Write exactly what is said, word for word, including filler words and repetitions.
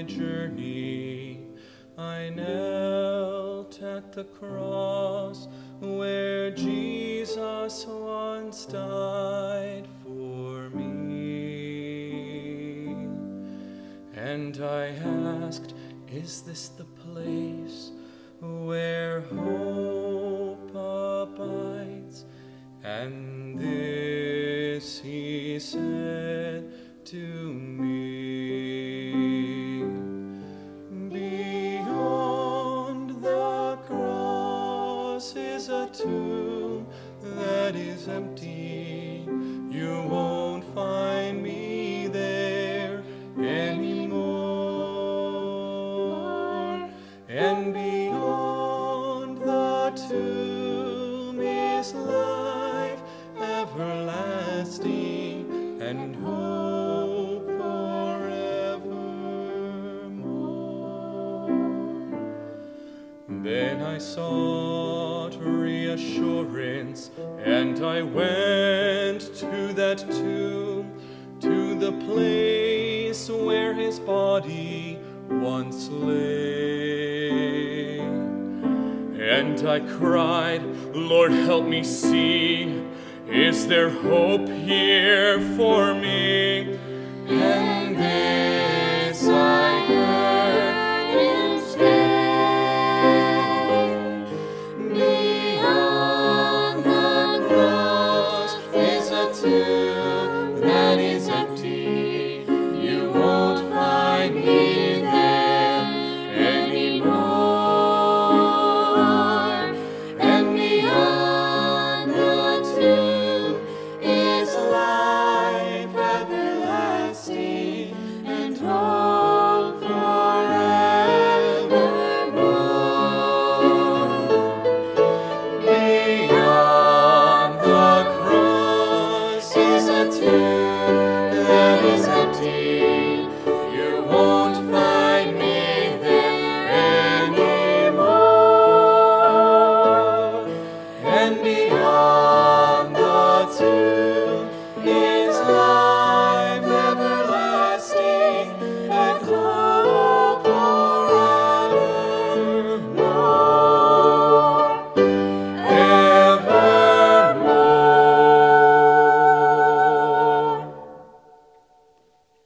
journey, I knelt at the cross where Jesus once died for me. And I asked, is this the place where hope abides? And this he said to me. Beyond the cross is a tomb that is empty. You won't find me there anymore. And beyond the tomb is life everlasting and hope forevermore. Then I sought reassurance, and I went to that tomb, to the place where his body once lay. And I cried, Lord, help me see, is there hope here for me?